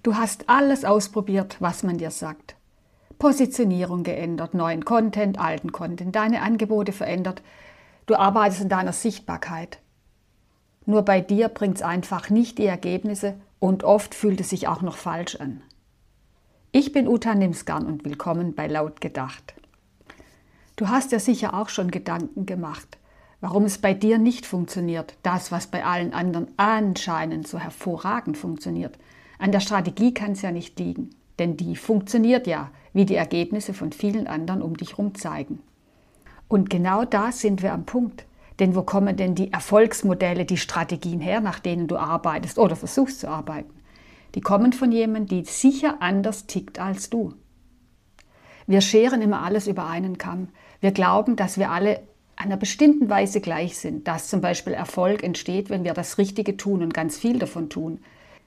Du hast alles ausprobiert, was man dir sagt. Positionierung geändert, neuen Content, alten Content, deine Angebote verändert. Du arbeitest an deiner Sichtbarkeit. Nur bei dir bringt es einfach nicht die Ergebnisse und oft fühlt es sich auch noch falsch an. Ich bin Uta Nimsgarn und willkommen bei Laut gedacht. Du hast ja sicher auch schon Gedanken gemacht, warum es bei dir nicht funktioniert, das, was bei allen anderen anscheinend so hervorragend funktioniert. An der Strategie kann es ja nicht liegen, denn die funktioniert ja, wie die Ergebnisse von vielen anderen um dich herum zeigen. Und genau da sind wir am Punkt. Denn wo kommen denn die Erfolgsmodelle, die Strategien her, nach denen du arbeitest oder versuchst zu arbeiten? Die kommen von jemandem, die sicher anders tickt als du. Wir scheren immer alles über einen Kamm. Wir glauben, dass wir alle an einer bestimmten Weise gleich sind, dass zum Beispiel Erfolg entsteht, wenn wir das Richtige tun und ganz viel davon tun.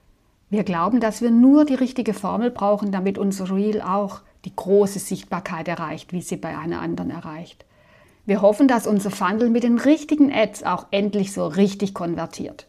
Wir glauben, dass wir nur die richtige Formel brauchen, damit unser Reel auch die große Sichtbarkeit erreicht, wie sie bei einer anderen erreicht. Wir hoffen, dass unser Funnel mit den richtigen Ads auch endlich so richtig konvertiert.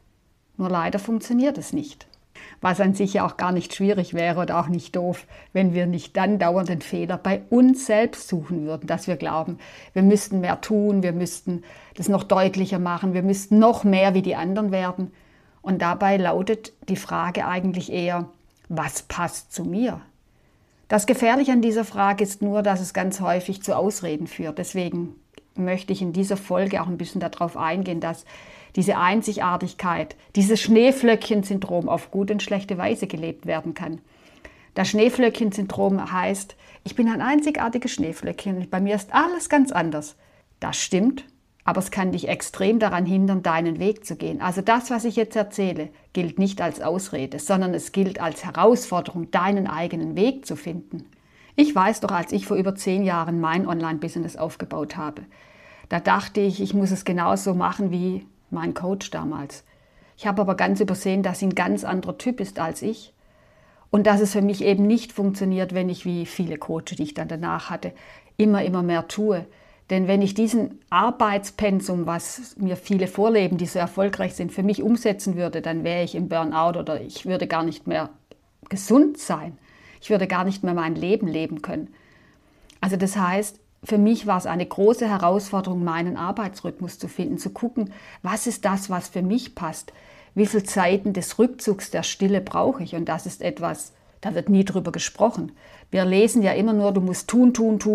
Nur leider funktioniert es nicht. Was an sich ja auch gar nicht schwierig wäre oder auch nicht doof, wenn wir nicht dann dauernd den Fehler bei uns selbst suchen würden, dass wir glauben, wir müssten mehr tun, wir müssten das noch deutlicher machen, wir müssten noch mehr wie die anderen werden. Und dabei lautet die Frage eigentlich eher, was passt zu mir? Das Gefährliche an dieser Frage ist nur, dass es ganz häufig zu Ausreden führt. Deswegen möchte ich in dieser Folge auch ein bisschen darauf eingehen, dass diese Einzigartigkeit, dieses Schneeflöckchen-Syndrom auf gute und schlechte Weise gelebt werden kann. Das Schneeflöckchen-Syndrom heißt, ich bin ein einzigartiges Schneeflöckchen und bei mir ist alles ganz anders. Das stimmt, aber es kann dich extrem daran hindern, deinen Weg zu gehen. Also das, was ich jetzt erzähle, gilt nicht als Ausrede, sondern es gilt als Herausforderung, deinen eigenen Weg zu finden. Ich weiß doch, als ich vor über 10 Jahren mein Online-Business aufgebaut habe, da dachte ich, ich muss es genauso machen wie mein Coach damals. Ich habe aber ganz übersehen, dass sie ein ganz anderer Typ ist als ich und dass es für mich eben nicht funktioniert, wenn ich wie viele Coaches, die ich dann danach hatte, immer mehr tue. Denn wenn ich diesen Arbeitspensum, was mir viele vorleben, die so erfolgreich sind, für mich umsetzen würde, dann wäre ich im Burnout oder ich würde gar nicht mehr gesund sein. Ich würde gar nicht mehr mein Leben leben können. Also das heißt, für mich war es eine große Herausforderung, meinen Arbeitsrhythmus zu finden, zu gucken, was ist das, was für mich passt? Wie viele Zeiten des Rückzugs, der Stille brauche ich? Und das ist etwas, da wird nie drüber gesprochen. Wir lesen ja immer nur, du musst tun.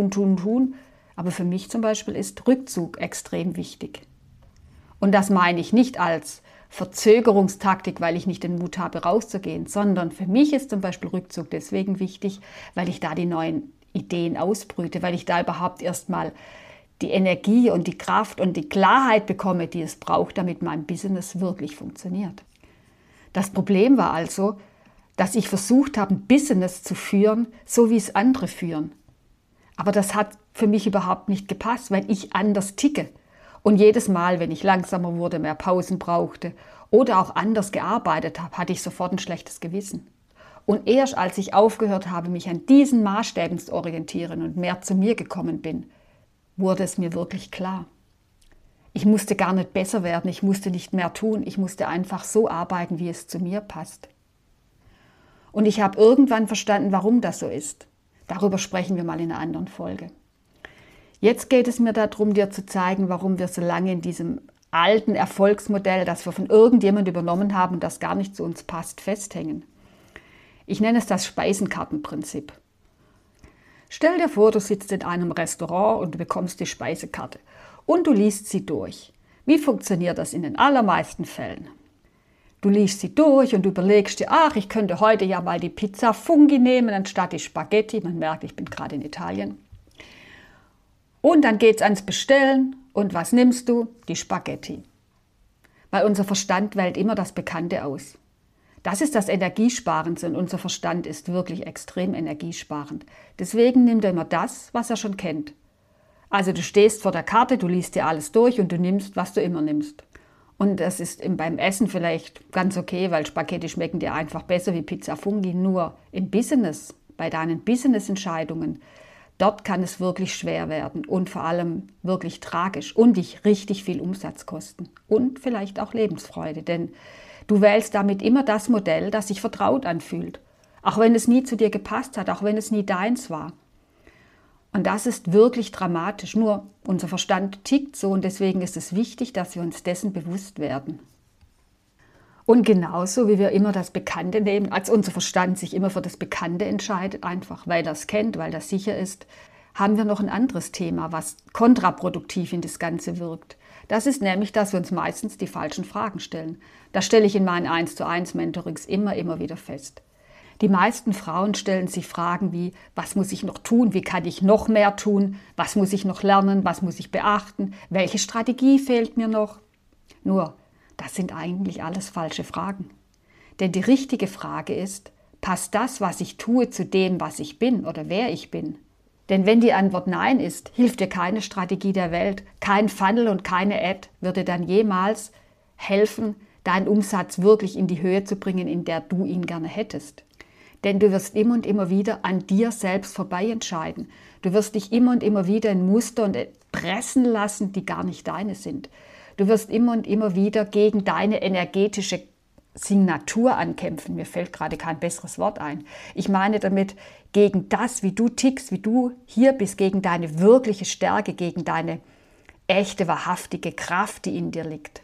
Aber für mich zum Beispiel ist Rückzug extrem wichtig. Und das meine ich nicht als Verzögerungstaktik, weil ich nicht den Mut habe, rauszugehen, sondern für mich ist zum Beispiel Rückzug deswegen wichtig, weil ich da die neuen Ideen ausbrüte, weil ich da überhaupt erstmal die Energie und die Kraft und die Klarheit bekomme, die es braucht, damit mein Business wirklich funktioniert. Das Problem war also, dass ich versucht habe, ein Business zu führen, so wie es andere führen. Aber das hat für mich überhaupt nicht gepasst, weil ich anders ticke. Und jedes Mal, wenn ich langsamer wurde, mehr Pausen brauchte oder auch anders gearbeitet habe, hatte ich sofort ein schlechtes Gewissen. Und erst als ich aufgehört habe, mich an diesen Maßstäben zu orientieren und mehr zu mir gekommen bin, wurde es mir wirklich klar. Ich musste gar nicht besser werden, ich musste nicht mehr tun, ich musste einfach so arbeiten, wie es zu mir passt. Und ich habe irgendwann verstanden, warum das so ist. Darüber sprechen wir mal in einer anderen Folge. Jetzt geht es mir darum, dir zu zeigen, warum wir so lange in diesem alten Erfolgsmodell, das wir von irgendjemand übernommen haben und das gar nicht zu uns passt, festhängen. Ich nenne es das Speisenkartenprinzip. Stell dir vor, du sitzt in einem Restaurant und du bekommst die Speisekarte und du liest sie durch. Wie funktioniert das in den allermeisten Fällen? Du liest sie durch und du überlegst dir, ach, ich könnte heute ja mal die Pizza Fungi nehmen, anstatt die Spaghetti. Man merkt, ich bin gerade in Italien. Und dann geht es ans Bestellen. Und was nimmst du? Die Spaghetti. Weil unser Verstand wählt immer das Bekannte aus. Das ist das Energiesparendste und unser Verstand ist wirklich extrem energiesparend. Deswegen nimmt er immer das, was er schon kennt. Also du stehst vor der Karte, du liest dir alles durch und du nimmst, was du immer nimmst. Und das ist beim Essen vielleicht ganz okay, weil Spaghetti schmecken dir einfach besser wie Pizza Fungi. Nur im Business, bei deinen Business-Entscheidungen, dort kann es wirklich schwer werden und vor allem wirklich tragisch und dich richtig viel Umsatz kosten und vielleicht auch Lebensfreude. Denn du wählst damit immer das Modell, das sich vertraut anfühlt. Auch wenn es nie zu dir gepasst hat, auch wenn es nie deins war. Und das ist wirklich dramatisch. Nur unser Verstand tickt so und deswegen ist es wichtig, dass wir uns dessen bewusst werden. Und genauso wie wir immer das Bekannte nehmen, als unser Verstand sich immer für das Bekannte entscheidet, einfach weil er es kennt, weil das sicher ist, haben wir noch ein anderes Thema, was kontraproduktiv in das Ganze wirkt. Das ist nämlich, dass wir uns meistens die falschen Fragen stellen. Das stelle ich in meinen 1:1 Mentorings immer wieder fest. Die meisten Frauen stellen sich Fragen wie, was muss ich noch tun, wie kann ich noch mehr tun, was muss ich noch lernen, was muss ich beachten, welche Strategie fehlt mir noch. Nur, das sind eigentlich alles falsche Fragen. Denn die richtige Frage ist, passt das, was ich tue, zu dem, was ich bin oder wer ich bin? Denn wenn die Antwort Nein ist, hilft dir keine Strategie der Welt, kein Funnel und keine Ad würde dann jemals helfen, deinen Umsatz wirklich in die Höhe zu bringen, in der du ihn gerne hättest. Denn du wirst immer und immer wieder an dir selbst vorbei entscheiden. Du wirst dich immer und immer wieder in Muster und pressen lassen, die gar nicht deine sind. Du wirst immer und immer wieder gegen deine energetische Signatur ankämpfen. Mir fällt gerade kein besseres Wort ein. Ich meine damit gegen das, wie du tickst, wie du hier bist, gegen deine wirkliche Stärke, gegen deine echte, wahrhaftige Kraft, die in dir liegt.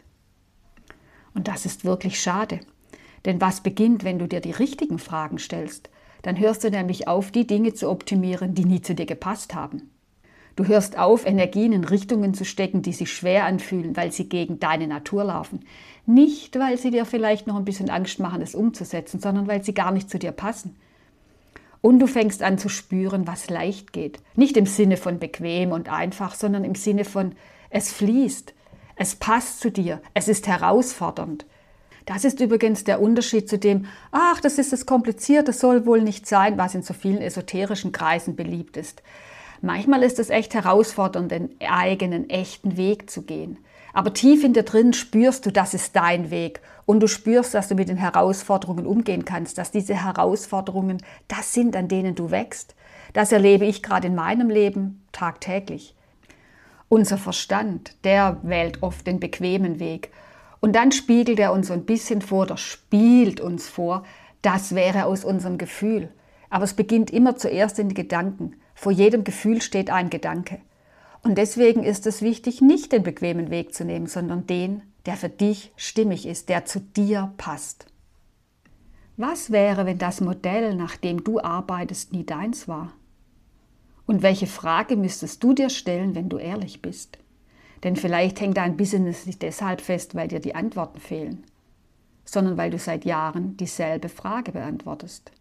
Und das ist wirklich schade. Denn was beginnt, wenn du dir die richtigen Fragen stellst? Dann hörst du nämlich auf, die Dinge zu optimieren, die nie zu dir gepasst haben. Du hörst auf, Energien in Richtungen zu stecken, die sich schwer anfühlen, weil sie gegen deine Natur laufen. Nicht, weil sie dir vielleicht noch ein bisschen Angst machen, es umzusetzen, sondern weil sie gar nicht zu dir passen. Und du fängst an zu spüren, was leicht geht. Nicht im Sinne von bequem und einfach, sondern im Sinne von, es fließt, es passt zu dir, es ist herausfordernd. Das ist übrigens der Unterschied zu dem, ach, das ist das kompliziert, das soll wohl nicht sein, was in so vielen esoterischen Kreisen beliebt ist. Manchmal ist es echt herausfordernd, den eigenen, echten Weg zu gehen. Aber tief in dir drin spürst du, das ist dein Weg. Und du spürst, dass du mit den Herausforderungen umgehen kannst, dass diese Herausforderungen das sind, an denen du wächst. Das erlebe ich gerade in meinem Leben tagtäglich. Unser Verstand, der wählt oft den bequemen Weg. Und dann spiegelt er uns so ein bisschen vor, oder spielt uns vor, das wäre aus unserem Gefühl. Aber es beginnt immer zuerst in den Gedanken. Vor jedem Gefühl steht ein Gedanke. Und deswegen ist es wichtig, nicht den bequemen Weg zu nehmen, sondern den, der für dich stimmig ist, der zu dir passt. Was wäre, wenn das Modell, nach dem du arbeitest, nie deins war? Und welche Frage müsstest du dir stellen, wenn du ehrlich bist? Denn vielleicht hängt dein Business nicht deshalb fest, weil dir die Antworten fehlen, sondern weil du seit Jahren dieselbe Frage beantwortest.